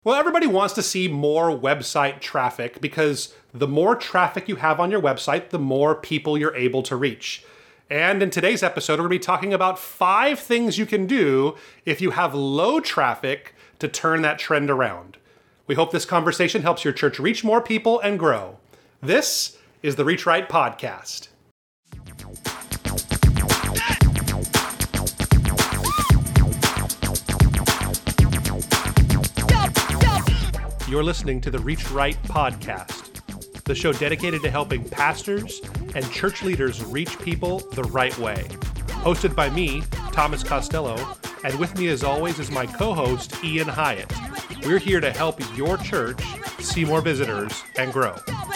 Well, everybody wants to see more website traffic because the more traffic you have on your website, the more people you're able to reach. And in today's episode, we're going to be talking about 5 things you can do if you have low traffic to turn that trend around. We hope this conversation helps your church reach more people and grow. This is the Reach Right Podcast. You're listening to the Reach Right Podcast, the show dedicated to helping pastors and church leaders reach people the right way. Hosted by me, Thomas Costello, and with me as always is my co-host, Ian Hyatt. We're here to help your church see more visitors and grow.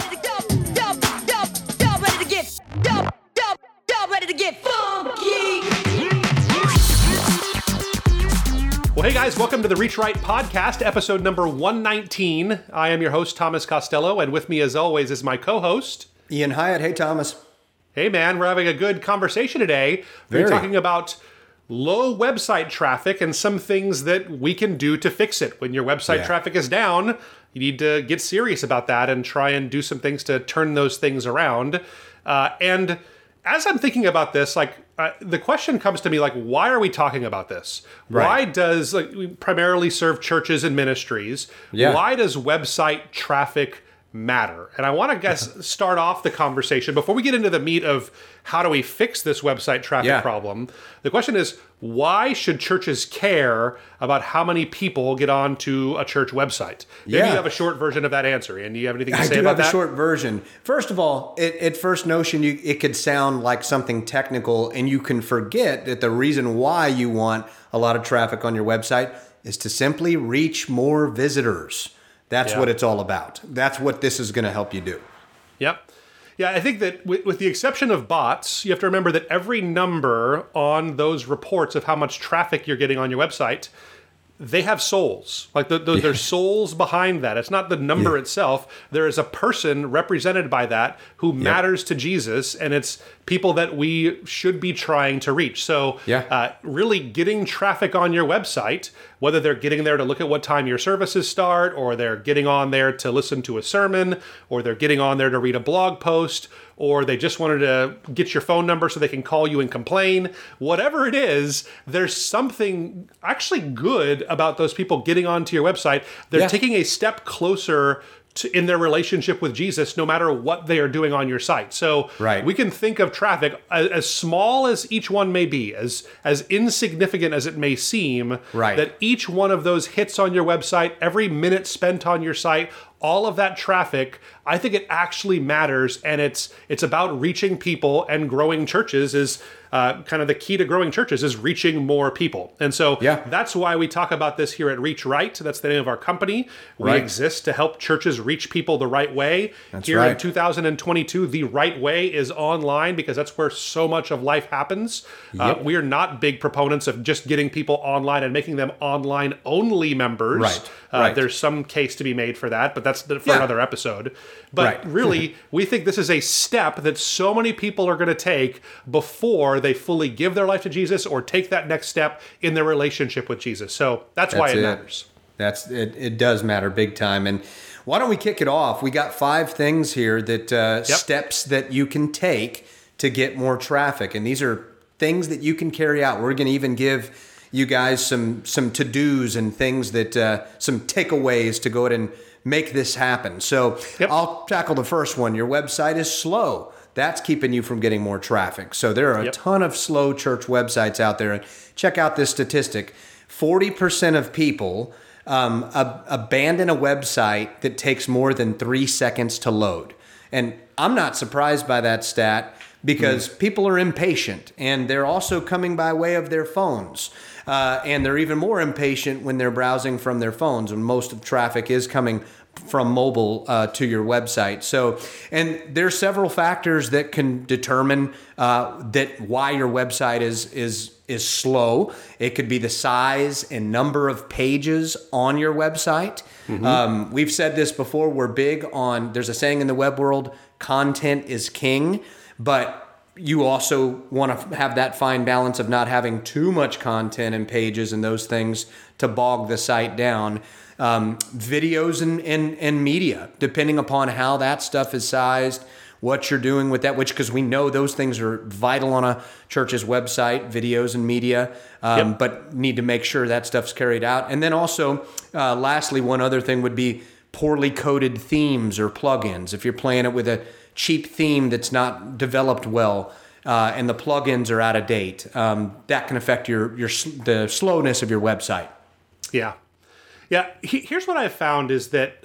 Well, hey guys, welcome to the Reach Right Podcast, episode number 119. I am your host, Thomas Costello, and with me as always is my co-host, Ian Hyatt. Hey, Thomas. Hey man, we're having a good conversation today. We're talking about low website traffic and some things that we can do to fix it. When your website traffic is down, you need to get serious about that and try and do some things to turn those things around. And as I'm thinking about this, the question comes to me, why are we talking about this? Right. Why does, we primarily serve churches and ministries. Yeah. Why does website traffic matter? And I want to start off the conversation before we get into the meat of how do we fix this website traffic problem. The question is, why should churches care about how many people get onto a church website? Maybe you have a short version of that answer. And do you have anything to say about that? I do have a short version. First of all, at first notion, it could sound like something technical, and you can forget that the reason why you want a lot of traffic on your website is to simply reach more visitors. That's what it's all about. That's what this is going to help you do. Yep. Yeah, I think that with the exception of bots, you have to remember that every number on those reports of how much traffic you're getting on your website, they have souls. There's souls behind that. It's not the number itself. There is a person represented by that who matters to Jesus, and it's people that we should be trying to reach. So really getting traffic on your website, whether they're getting there to look at what time your services start, or they're getting on there to listen to a sermon, or they're getting on there to read a blog post, or they just wanted to get your phone number so they can call you and complain. Whatever it is, there's something actually good about those people getting onto your website. They're taking a step closer in their relationship with Jesus, no matter what they are doing on your site. So we can think of traffic as small as each one may be, as insignificant as it may seem, that each one of those hits on your website, every minute spent on your site, all of that traffic, I think it actually matters, and it's about reaching people, and growing churches is kind of the key to growing churches is reaching more people. And so that's why we talk about this here at Reach Right. That's the name of our company. We exist to help churches reach people the right way. Here in 2022, the right way is online because that's where so much of life happens. We are not big proponents of just getting people online and making them online-only members. There's some case to be made for that, but that's for another episode. But really, we think this is a step that so many people are going to take before they fully give their life to Jesus or take that next step in their relationship with Jesus. So that's why it matters. It does matter big time. And why don't we kick it off? We got 5 things here that steps that you can take to get more traffic. And these are things that you can carry out. We're going to even give you guys some to-dos and things that some takeaways to go ahead and make this happen. So I'll tackle the first one. Your website is slow. That's keeping you from getting more traffic. So there are a ton of slow church websites out there. And check out this statistic. 40% of people abandon a website that takes more than 3 seconds to load. And I'm not surprised by that stat because people are impatient, and they're also coming by way of their phones. And they're even more impatient when they're browsing from their phones, when most of traffic is coming from mobile to your website. So, and there's several factors that can determine that why your website is slow. It could be the size and number of pages on your website. We've said this before. We're big on, there's a saying in the web world, content is king, but you also want to have that fine balance of not having too much content and pages and those things to bog the site down. videos and media, depending upon how that stuff is sized, what you're doing with that, because we know those things are vital on a church's website, videos and media, but need to make sure that stuff's carried out. And then also, lastly, one other thing would be poorly coded themes or plugins. If you're playing it with a cheap theme that's not developed well, and the plugins are out of date, that can affect the slowness of your website. Yeah. Yeah, here's what I've found is that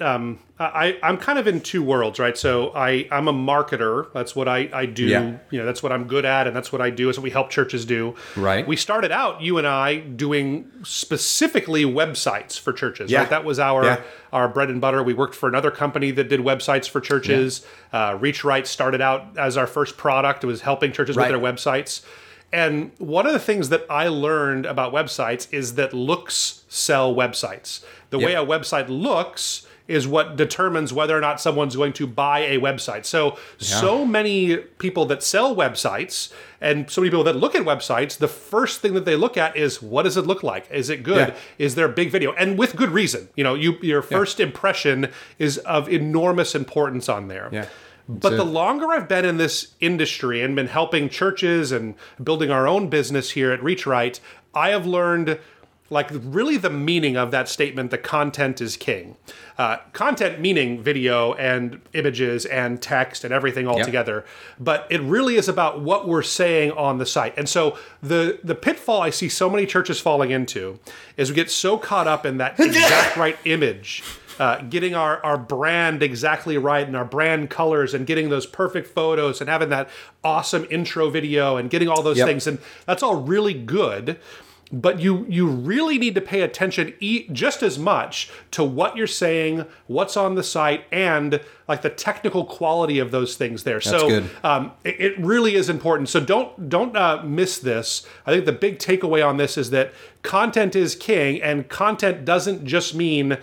I'm kind of in two worlds, right? So I'm a marketer. That's what I do. Yeah. That's what I'm good at, and that's what I do. Is what we help churches do. Right. We started out, you and I, doing specifically websites for churches. Yeah. Right? That was our bread and butter. We worked for another company that did websites for churches. Yeah. Reach Right started out as our first product. It was helping churches with their websites. And one of the things that I learned about websites is that looks sell websites. The way a website looks is what determines whether or not someone's going to buy a website. So many people that sell websites and so many people that look at websites, the first thing that they look at is, what does it look like? Is it good? Yeah. Is there a big video? And with good reason. Your first impression is of enormous importance on there. Yeah. But the longer I've been in this industry and been helping churches and building our own business here at Reach Right, I have learned really the meaning of that statement, the content is king. Content meaning video and images and text and everything all together. But it really is about what we're saying on the site. And so the pitfall I see so many churches falling into is we get so caught up in that exact right image. Getting our brand exactly right and our brand colors and getting those perfect photos and having that awesome intro video and getting all those things. And that's all really good. But you really need to pay attention just as much to what you're saying, what's on the site, and the technical quality of those things there. That's good. It really is important. So don't miss this. I think the big takeaway on this is that content is king, and content doesn't just mean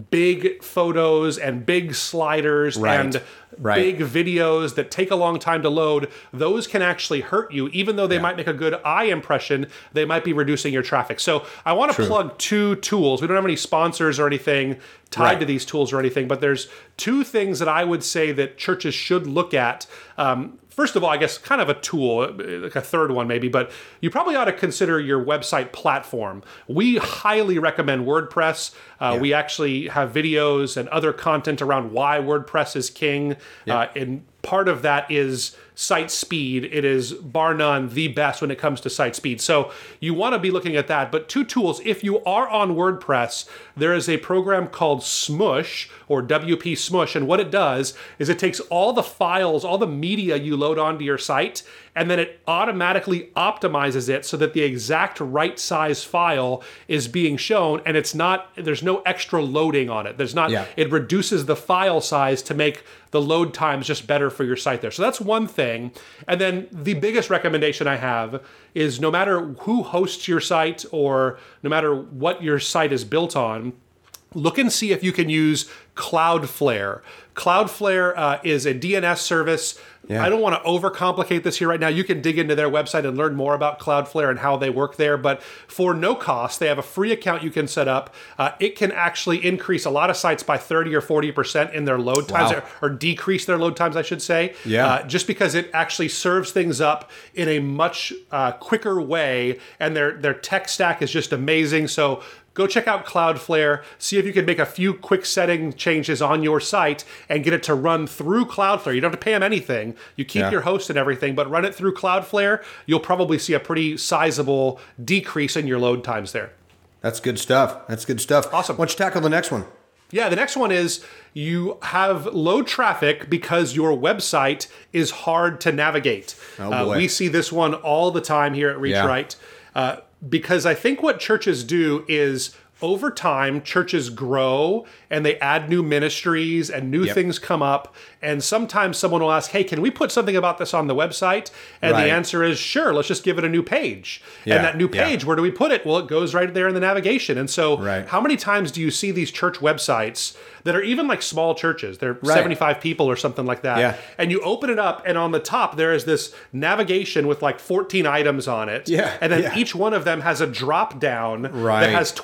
big photos and big sliders and big videos that take a long time to load. Those can actually hurt you. Even though they might make a good eye impression, they might be reducing your traffic. So I want to plug two tools. We don't have any sponsors or anything tied to these tools or anything, but there's two things that I would say that churches should look at. First of all, I guess kind of a tool, like a third one maybe, but you probably ought to consider your website platform. We highly recommend WordPress. We actually have videos and other content around why WordPress is king. And part of that is site speed. It is bar none the best when it comes to site speed. So you want to be looking at that. But two tools, if you are on WordPress, there is a program called Smush or WP Smush. And what it does is it takes all the files, all the media you load onto your site, and then it automatically optimizes it so that the exact right size file is being shown, and there's no extra loading on it. It reduces the file size to make the load times just better for your site there. So that's one thing. And then the biggest recommendation I have is no matter who hosts your site or no matter what your site is built on, look and see if you can use Cloudflare. Cloudflare is a DNS service. I don't want to overcomplicate this here right now. You can dig into their website and learn more about Cloudflare and how they work there. But for no cost, they have a free account you can set up. It can actually increase a lot of sites by 30 or 40% in their load times, or decrease their load times, I should say. Just because it actually serves things up in a much quicker way, and their tech stack is just amazing. So go check out Cloudflare, see if you can make a few quick setting changes on your site and get it to run through Cloudflare. You don't have to pay them anything. You keep your host and everything, but run it through Cloudflare. You'll probably see a pretty sizable decrease in your load times there. That's good stuff. Awesome. Why don't you tackle the next one? Yeah, the next one is you have low traffic because your website is hard to navigate. Oh boy. We see this one all the time here at Reach Right. Because I think what churches do is over time, churches grow and they add new ministries and new things come up. And sometimes someone will ask, hey, can we put something about this on the website? And the answer is, sure, let's just give it a new page. And that new page, where do we put it? Well, it goes right there in the navigation. And so how many times do you see these church websites that are even like small churches? They're 75 people or something like that. And you open it up and on the top, there is this navigation with like 14 items on it. And then each one of them has a drop down that has 12 items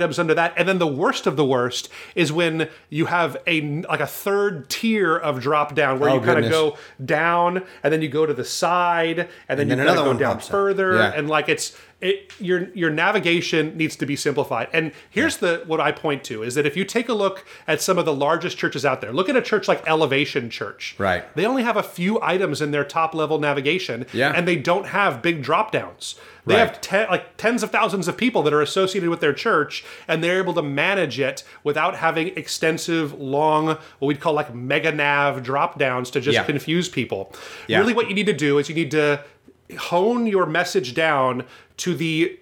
items under that. And then the worst of the worst is when you have a third tier of drop down where you kind of go down and then you go to the side and then you kind of go down further. Yeah. And like your navigation needs to be simplified. And here's what I point to is that if you take a look at some of the largest churches out there, look at a church like Elevation Church. Right. They only have a few items in their top level navigation, and they don't have big drop downs. They have tens of thousands of people that are associated with their church, and they're able to manage it without having extensive, long, what we'd call like mega nav drop downs to just confuse people. Yeah. Really what you need to do is you need to hone your message down to the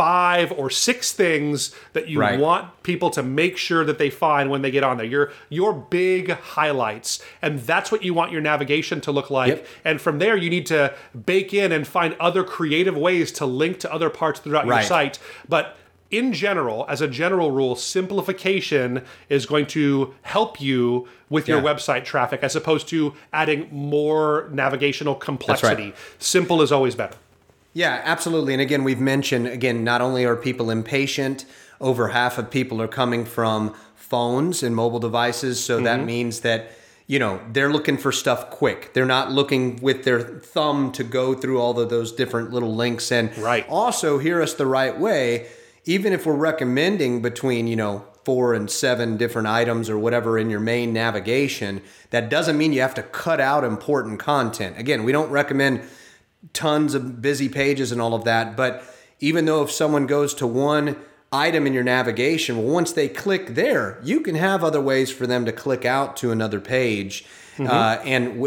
5 or 6 things that you want people to make sure that they find when they get on there. Your big highlights. And that's what you want your navigation to look like. Yep. And from there, you need to bake in and find other creative ways to link to other parts throughout your site. But in general, as a general rule, simplification is going to help you with your website traffic as opposed to adding more navigational complexity. Simple is always better. Yeah, absolutely. And again, we've mentioned, not only are people impatient, over half of people are coming from phones and mobile devices. So that means that, they're looking for stuff quick. They're not looking with their thumb to go through all of those different little links. And also hear us the right way. Even if we're recommending between, 4 and 7 different items or whatever in your main navigation, that doesn't mean you have to cut out important content. Again, we don't recommend tons of busy pages and all of that, but even though if someone goes to one item in your navigation, well, once they click there, you can have other ways for them to click out to another page. But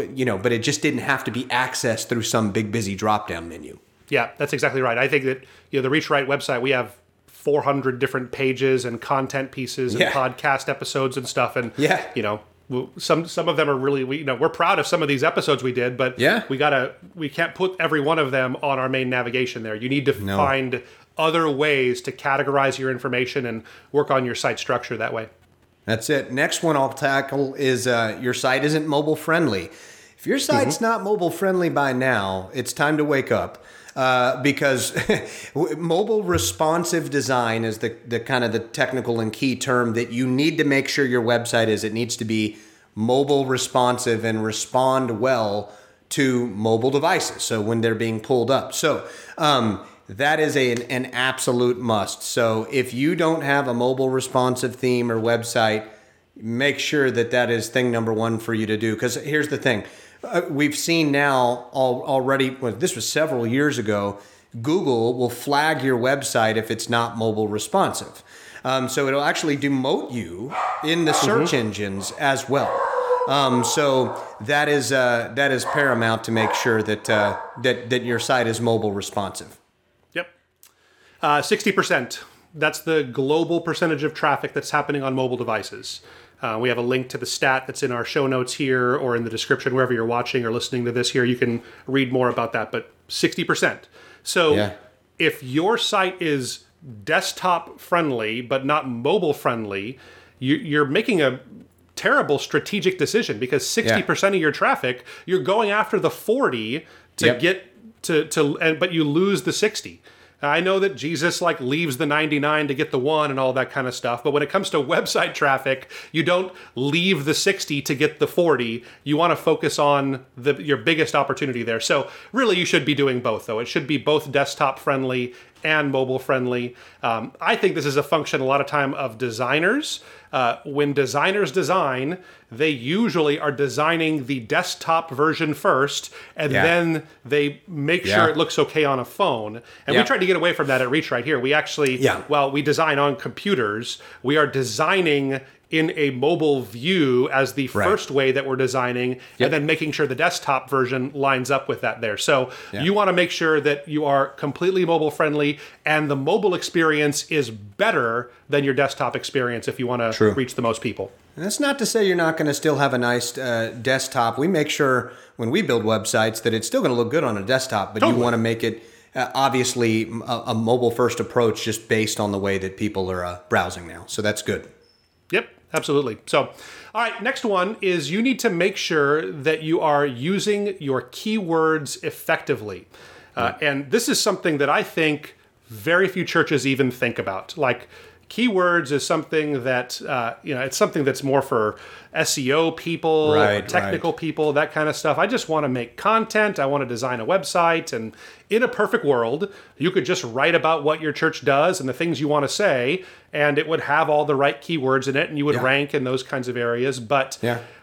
it just didn't have to be accessed through some big busy drop-down menu. Yeah, that's exactly right. I think that the Reach Right website, we have 400 different pages and content pieces and podcast episodes and stuff. And, some of them are really, we're proud of some of these episodes we did, but we can't put every one of them on our main navigation there. You need to find other ways to categorize your information and work on your site structure that way. That's it. Next one I'll tackle is your site isn't mobile friendly. If your site's not mobile friendly by now, it's time to wake up. Because mobile responsive design is the kind of the technical and key term that you need to make sure your website is. It needs to be mobile responsive and respond well to mobile devices. So when they're being pulled up. So that is an absolute must. So if you don't have a mobile responsive theme or website, make sure that is thing number 1 for you to do. Because here's the thing. We've seen now already, this was several years ago, Google will flag your website if it's not mobile responsive. So it'll actually demote you in the search engines as well. So that is paramount to make sure that your site is mobile responsive. Yep. 60%. That's the global percentage of traffic that's happening on mobile devices. We have a link to the stat that's in our show notes here or in the description wherever you're watching or listening to this here. You can read more about that, but 60%. So if your site is desktop friendly but not mobile friendly, you're making a terrible strategic decision because 60% of your traffic, you're going after the 40 to get but you lose the 60. I know that Jesus leaves the 99 to get the 1 and all that kind of stuff. But when it comes to website traffic, you don't leave the 60 to get the 40. You want to focus on your biggest opportunity there. So really you should be doing both though. It should be both desktop friendly and mobile friendly. I think this is a function a lot of time of designers. When designers design, they usually are designing the desktop version first, and then they make sure it looks okay on a phone. And we tried to get away from that at Reach Right here. We actually, while we design on computers, we are designing in a mobile view as the first way that we're designing, and then making sure the desktop version lines up with that there. So you want to make sure that you are completely mobile friendly, and the mobile experience is better than your desktop experience if you want to reach the most people. And that's not to say you're not going to still have a nice desktop. We make sure when we build websites that it's still going to look good on a desktop, but you want to make it obviously a mobile first approach just based on the way that people are browsing now. So that's good. Yep. Absolutely. So, all right, next one is you need to make sure that you are using your keywords effectively. And this is something that I think very few churches even think about. keywords is something that, it's something that's more for SEO people, or technical people, that kind of stuff. I just want to make content. I want to design a website. And in a perfect world, you could just write about what your church does and the things you want to say, and it would have all the right keywords in it, and you would rank in those kinds of areas. But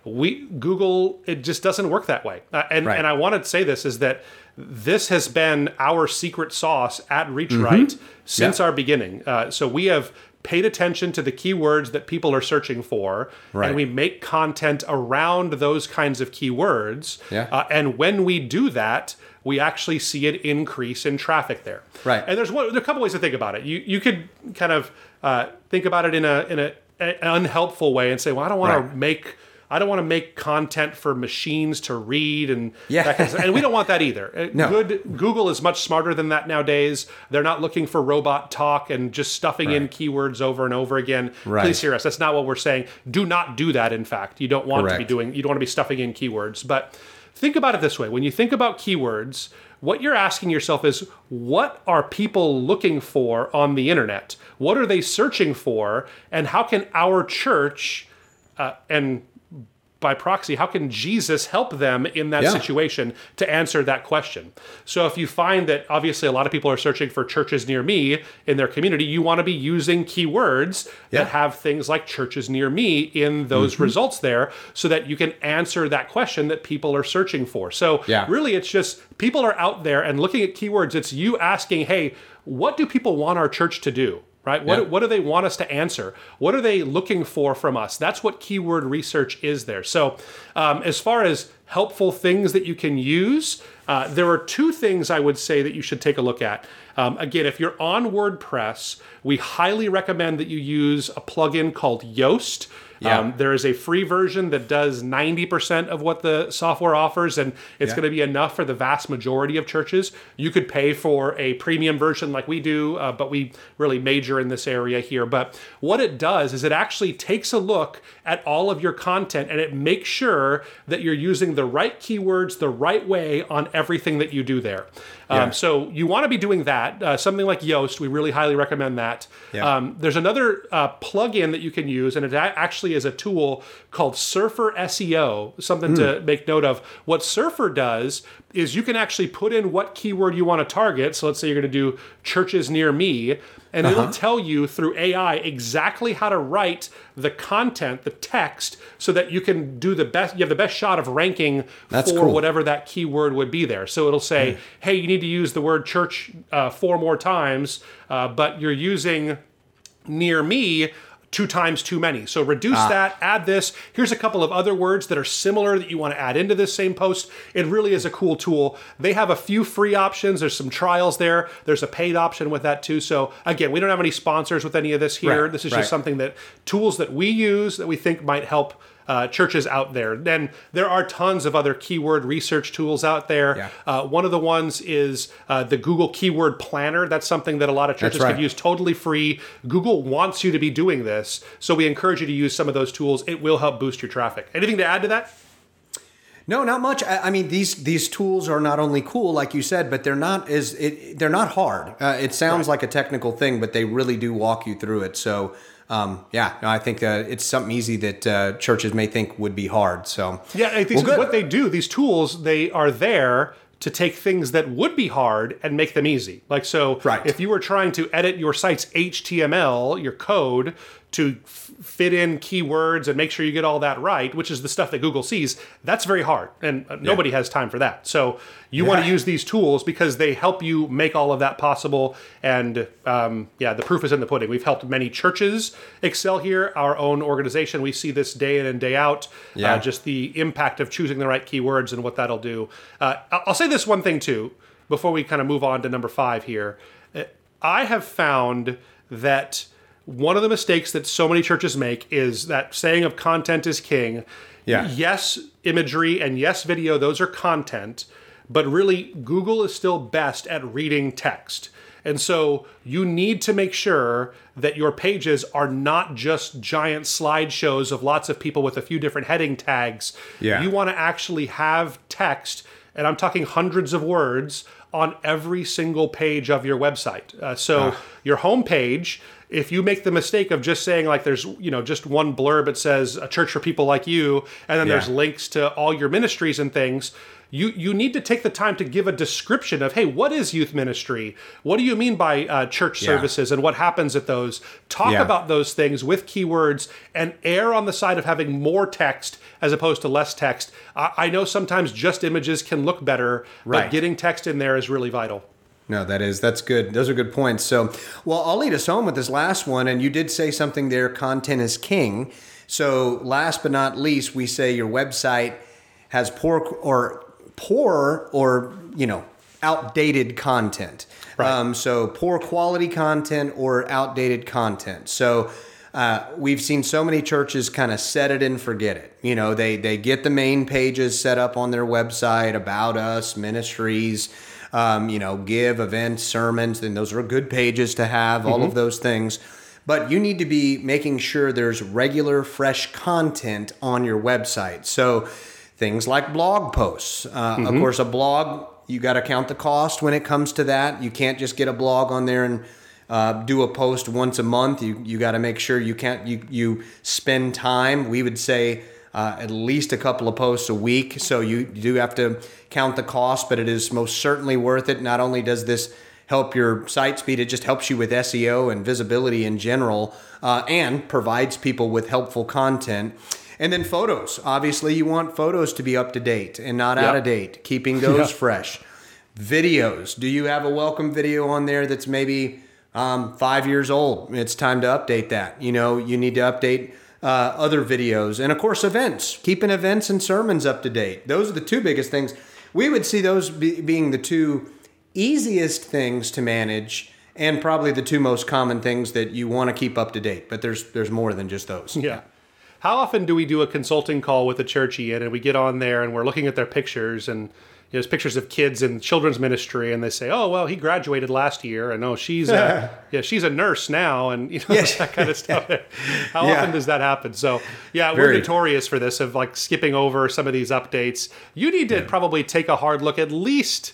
Google, it just doesn't work that way. And I want to say this is that this has been our secret sauce at ReachRight since our beginning. So we have paid attention to the keywords that people are searching for, and we make content around those kinds of keywords. And when we do that, we actually see an increase in traffic there. And there's a couple ways to think about it. You could kind of think about it in an unhelpful way and say, well, I don't want to make content for machines to read and that kind of stuff. And we don't want that either. Google is much smarter than that nowadays. They're not looking for robot talk and just stuffing in keywords over and over again. Please hear us. That's not what we're saying. Do not do that, in fact. You don't want you don't want to be stuffing in keywords. But think about it this way. When you think about keywords, what you're asking yourself is, what are people looking for on the internet? What are they searching for? And how can our church and by proxy, how can Jesus help them in that situation to answer that question? So if you find that obviously a lot of people are searching for churches near me in their community, you want to be using keywords that have things like churches near me in those results there, so that you can answer that question that people are searching for. So really it's just people are out there and looking at keywords. It's you asking, hey, what do people want our church to do? Right? What do they want us to answer? What are they looking for from us? That's what keyword research is there. So as far as helpful things that you can use, there are two things I would say that you should take a look at. Again, if you're on WordPress, we highly recommend that you use a plugin called Yoast. There is a free version that does 90% of what the software offers, and it's going to be enough for the vast majority of churches. You could pay for a premium version like we do, but we really major in this area here. But what it does is it actually takes a look at all of your content, and it makes sure that you're using the right keywords the right way on everything that you do there. So you want to be doing that. Something like Yoast, we really highly recommend that. There's another plugin that you can use, and it actually is a tool called Surfer SEO, something to make note of. What Surfer does is you can actually put in what keyword you want to target. So let's say you're going to do churches near me, and it'll tell you through AI exactly how to write the content, the text, so that you can do the best. You have the best shot of ranking for whatever that keyword would be there. So it'll say, hey, you need to use the word church 4 more times, but you're using near me 2 times too many. So reduce that, add this. Here's a couple of other words that are similar that you want to add into this same post. It really is a cool tool. They have a few free options. There's some trials there. There's a paid option with that too. So again, we don't have any sponsors with any of this here. This is just something that tools that we use that we think might help churches out there. Then there are tons of other keyword research tools out there. One of the ones is the Google Keyword Planner. That's something that a lot of churches could use totally free. Google wants you to be doing this, so we encourage you to use some of those tools. It will help boost your traffic. Anything to add to that? No, not much. I mean, these tools are not only cool, like you said, but they're not hard. It sounds like a technical thing, but they really do walk you through it. So I think it's something easy that churches may think would be hard. So I think what they do, these tools, they are there to take things that would be hard and make them easy. Like, so if you were trying to edit your site's HTML, your code, to fit in keywords and make sure you get all that right, which is the stuff that Google sees, that's very hard. And nobody has time for that. So you want to use these tools because they help you make all of that possible. And the proof is in the pudding. We've helped many churches excel here. Our own organization, we see this day in and day out, just the impact of choosing the right keywords and what that'll do. I'll say this one thing too, before we kind of move on to number 5 here. I have found that one of the mistakes that so many churches make is that saying of content is king. Yes, imagery and yes, video, those are content, but really Google is still best at reading text. And so you need to make sure that your pages are not just giant slideshows of lots of people with a few different heading tags. You want to actually have text, and I'm talking hundreds of words, on every single page of your website. So your home page, if you make the mistake of just saying like there's, just one blurb, it says a church for people like you, and then there's links to all your ministries and things, you need to take the time to give a description of, hey, what is youth ministry? What do you mean by church services and what happens at those? Talk about those things with keywords and err on the side of having more text as opposed to less text. I know sometimes just images can look better, but getting text in there is really vital. No, that's good. Those are good points. So, well, I'll lead us home with this last one. And you did say something there, content is king. So last but not least, we say your website has poor or outdated content. Right. So poor quality content or outdated content. So we've seen so many churches kind of set it and forget it. They get the main pages set up on their website, about us, ministries, give, events, sermons, and those are good pages to have, all of those things. But you need to be making sure there's regular, fresh content on your website. So things like blog posts. Of course, a blog, you got to count the cost when it comes to that. You can't just get a blog on there and do a post once a month. You got to make sure you spend time. We would say at least a couple of posts a week. So you do have to count the cost, but it is most certainly worth it. Not only does this help your site speed, it just helps you with SEO and visibility in general, and provides people with helpful content. And then photos. Obviously, you want photos to be up to date and not out of date, keeping those fresh. Videos. Do you have a welcome video on there that's maybe 5 years old? It's time to update that. You need to update other videos. And of course, events. Keeping events and sermons up to date. Those are the two biggest things. We would see those being the two easiest things to manage and probably the two most common things that you want to keep up to date. But there's more than just those. Yeah. How often do we do a consulting call with a church, Ian, and we get on there and we're looking at their pictures and there's pictures of kids in children's ministry, and they say, "Oh, well, he graduated last year, and she's she's a nurse now," and that kind of stuff. How often does that happen? So, we're notorious for this, of like skipping over some of these updates. You need to probably take a hard look, at least.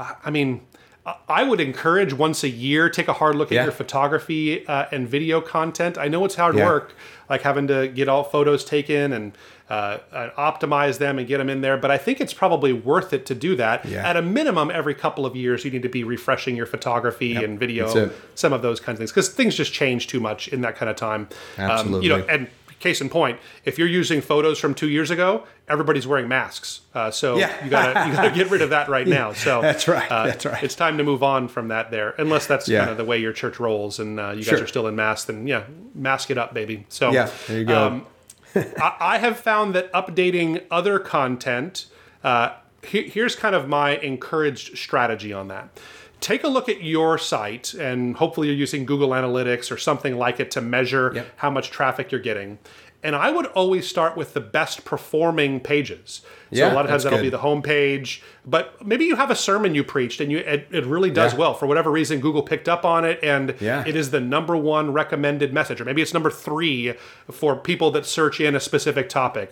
I would encourage once a year, take a hard look at your photography and video content. I know it's hard work, like having to get all photos taken and optimize them and get them in there. But I think it's probably worth it to do that. Yeah. At a minimum, every couple of years, you need to be refreshing your photography and video, some of those kinds of things, because things just change too much in that kind of time. Absolutely. And case in point, if you're using photos from 2 years ago, everybody's wearing masks. So you gotta get rid of that right now. So that's right. It's time to move on from that there, unless that's kind of the way your church rolls and you guys are still in masks. Then mask it up, baby. So there you go. I have found that updating other content. Here's kind of my encouraged strategy on that. Take a look at your site, and hopefully you're using Google Analytics or something like it to measure how much traffic you're getting. And I would always start with the best performing pages. So a lot of times that'll be the home page, but maybe you have a sermon you preached and it really does well. For whatever reason, Google picked up on it and it is the number one recommended message, or maybe it's number 3 for people that search in a specific topic.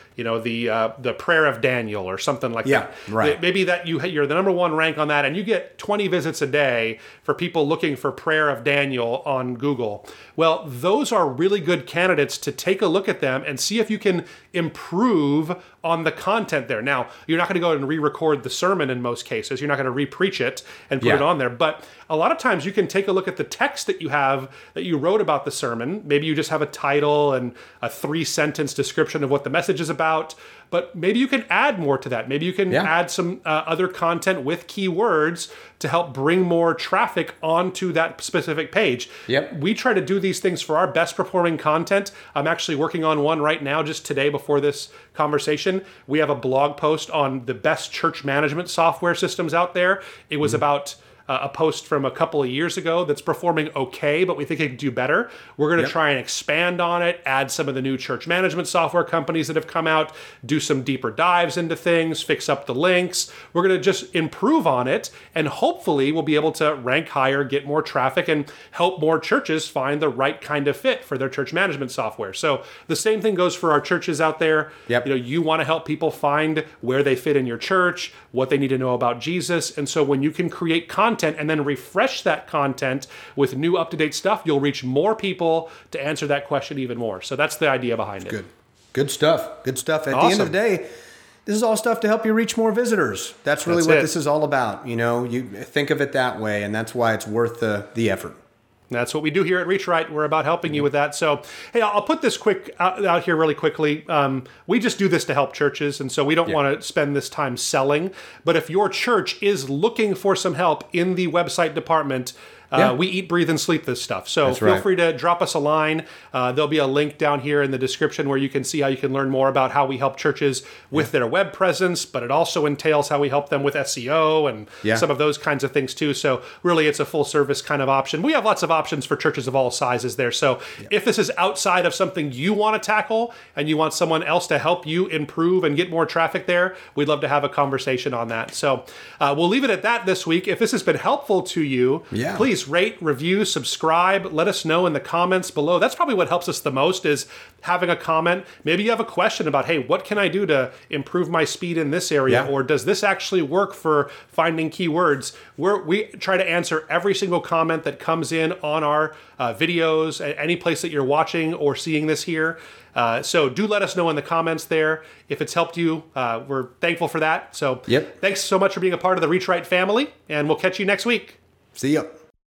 The prayer of Daniel or something like that. Right. Maybe that you're the number 1 rank on that, and you get 20 visits a day for people looking for prayer of Daniel on Google. Well, those are really good candidates to take a look at them and see if you can improve on the content there. Now, you're not going to go and re-record the sermon in most cases. You're not going to re-preach it and put it on there. But a lot of times you can take a look at the text that you have, that you wrote about the sermon. Maybe you just have a title and a 3-sentence description of what the message is about. But maybe you can add more to that. Maybe you can add some other content with keywords to help bring more traffic onto that specific page. We try to do these things for our best performing content. I'm actually working on one right now, just today before this conversation. We have a blog post on the best church management software systems out there. It was about a post from a couple of years ago that's performing okay, but we think it can do better. We're going to try and expand on it, add some of the new church management software companies that have come out, do some deeper dives into things, fix up the links. We're going to just improve on it, and hopefully we'll be able to rank higher, get more traffic, and help more churches find the right kind of fit for their church management software. So the same thing goes for our churches out there. You want to help people find where they fit in your church, what they need to know about Jesus. And so when you can create content content and then refresh that content with new up-to-date stuff, you'll reach more people to answer that question even more. So that's the idea behind it. Good stuff. At the end of the day, this is all stuff to help you reach more visitors. That's really what this is all about. You think of it that way, and that's why it's worth the effort. That's what we do here at ReachRight. We're about helping you with that. So, hey, I'll put this out here really quickly. We just do this to help churches, and so we don't want to spend this time selling. But if your church is looking for some help in the website department, we eat, breathe, and sleep this stuff. So feel free to drop us a line. There'll be a link down here in the description where you can see how you can learn more about how we help churches with their web presence, but it also entails how we help them with SEO and some of those kinds of things too. So really, it's a full service kind of option. We have lots of options for churches of all sizes there. So if this is outside of something you want to tackle and you want someone else to help you improve and get more traffic there, we'd love to have a conversation on that. So we'll leave it at that this week. If this has been helpful to you, please rate, review, subscribe. Let us know in the comments below. That's probably what helps us the most, is having a comment. Maybe you have a question about, hey, what can I do to improve my speed in this area? Or does this actually work for finding keywords? We try to answer every single comment that comes in on our videos, any place that you're watching or seeing this here. So do let us know in the comments there. If it's helped you, we're thankful for that. So thanks so much for being a part of the ReachRight family, and we'll catch you next week. See ya.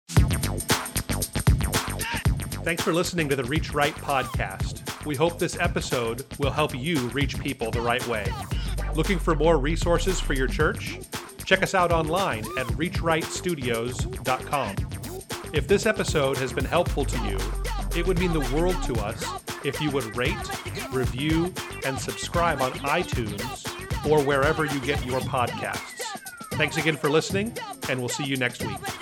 Thanks for listening to the ReachRight podcast. We hope this episode will help you reach people the right way. Looking for more resources for your church? Check us out online at reachrightstudios.com. If this episode has been helpful to you, it would mean the world to us if you would rate, review, and subscribe on iTunes or wherever you get your podcasts. Thanks again for listening, and we'll see you next week.